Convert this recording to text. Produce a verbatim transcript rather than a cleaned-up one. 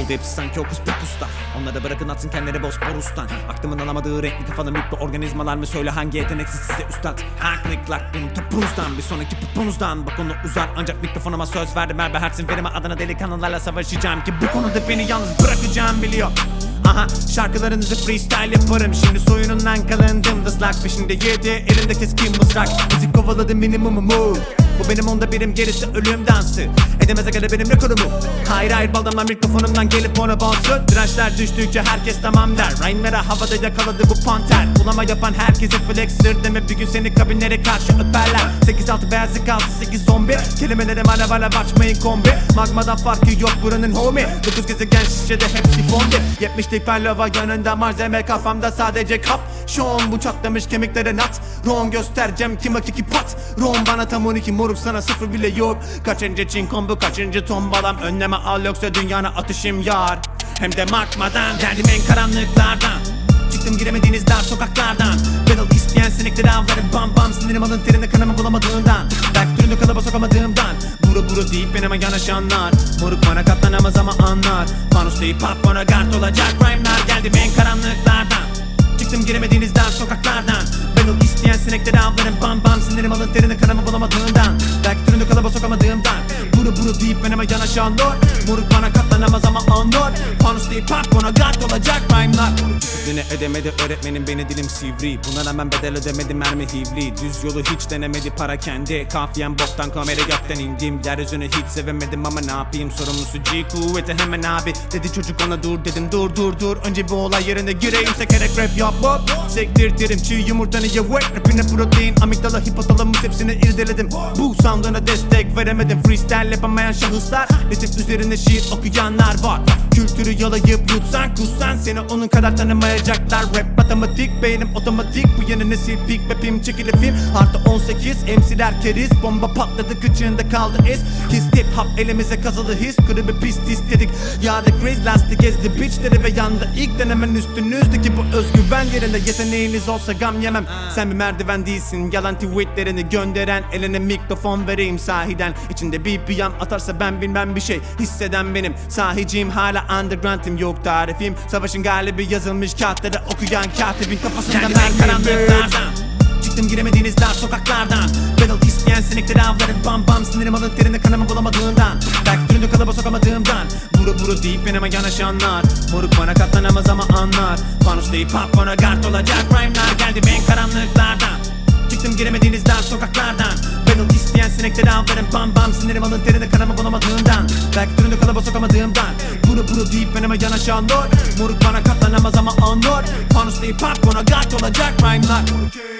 oldu hepsi sanki okus pokusta. Onları bırakın atsın kendileri Bosporus'tan. Aklımın alamadığı renkli kafalı mikroorganizmalar mı, söyle hangi yeteneksiz size üstad. Ha klik lak benim topunuzdan, bir sonraki popunuzdan. Bak onu uzar ancak mikrofonuma söz verdim. Merve Hertz'in verime adına delikanlılarla savaşacağım ki bu konuda beni yalnız bırakacağım biliyor. Aha şarkılarınızı freestyle yaparım. Şimdi soyunundan kalındım dızlak peşinde yedi elimde keskin mızrak. Müzik kovaladı minimumumu. Bu benim onda birim gerisi ölüm dansı. Edemez agada benim rekorumu. Hayır hayır baldamlar mikrofonumdan gelip ona balsın. Dirençler düştükçe herkes tamam der. Rhyme'lara havada yakaladı bu panter. Ulama yapan herkese flexer deme, bir gün seni kabinlere karşı öperler. Sekiz altı beyazlık altı sekiz zombi. Kelimelerim alev alev açmayın kombi. Magmadan farkı yok buranın homie. Dokuz gezegen şişede hepsi fombi. Yetmişlik ben lava yanında malzeme, kafamda sadece kap. Şu an bu çatlamış kemiklere nat. Ron göstereceğim kim hakiki pat. Ron bana tam on iki moruk, sana sıfır bile yok. Kaçıncı çinkom bu, kaçıncı tombalam. Önleme al yoksa dünyana atışım yar. Hem de markmadan geldim en karanlıklardan. Çıktım giremediğiniz dar sokaklardan. Battle isteyen sinekleri avlarım bam bam. Sinirim alın terini kanımı bulamadığından. Belki türünü kalıba sokamadığımdan. Buru buru deyip benime yanaşanlar. Moruk bana katlanamaz ama anlar. Fanus deyip pop bana guard olacak rhyme'lar. Geldim en karanlıklardan. Çıktım giremediğiniz dar sokaklardan. Battle isteyen sinekleri avlarım bam bam. Sinirim alın terini kanımı bulamadığından. Belki türünü kalıba sokamadığımdan. Buru buru deyip benime yanaşanlar. Moruk bana katlanamaz ama anlar. Fanus deyip pop bana guard olacak rhyme'lar. Disipline edemedi öğretmenim beni, dilim sivri. Buna rağmen bedel ödemedi mermi hivli. Düz yolu hiç denemedi para kendi. Kafiyem boktan kamera gökten indim. Yeryüzünü hiç sevemedim ama ne yapayım, sorumlusu G kuvveti hemen abi. Dedi çocuk ona dur dedim dur dur dur. Önce bu olay yerine gireyim sekerek rap yapma. Sektirtirim çiğ yumurtanı ye wet. Rapine protein amigdala hipotalamus hepsini irdeledim. Bu sound'una destek veremedim. Freestyle yapamayan şahıslar. Ritim üzerine şiir okuyanlar var. Kültürü yalayıp yutsan kussan seni onun kadar tanımayacaklar. Rap matematik beynim otomatik. Bu yeni nesil peak rapim çekili film. Artı on sekiz M C'ler keriz. Bomba patladı kıçığında kaldı iz. Kiss tip hop elimize kazılı his. Klibi pist istedik. Yağdı craze lastik ezdi bitchleri ve yandı ilk denemen üstünüzdeki bu özgüven yerine. Yeteneğiniz olsa gam yemem. Sen bir merdiven değilsin. Yalan tweetlerini gönderen eline mikrofon vereyim sahiden. İçinde bir piyan atarsa ben bilmem bir şey. Hisseden benim sahiciyim, hala underground'im yok tarifim. Savaşın galibi yazılmış kağıtları okuyan katibin kafasında ben karanlıklardan. Çıktım giremediğiniz dar sokaklardan. Battle isteyen sinekleri avlarım bam bam. Sinirim alın terini kanımı bulamadığından. Belki türünü kalıba sokamadığımdan. Buru buru deyip benime yanaşanlar. Moruk bana katlanamaz ama anlar. Fanus deyip pop bana guard olacak rhyme'lar. Geldim en karanlıklardan. Çıktım giremediğiniz dar sokaklardan. Battle isteyen sinekleri avlarım bam bam. Sinirim alın terini kanımı bulamadığından. Belki türünü kalıba sokamadığımdan. Buru buru deyip benime yanaşanlar. Moruk bana katlanamaz ama anlar. Fanus deyip pop bana guard olacak rhyme'lar.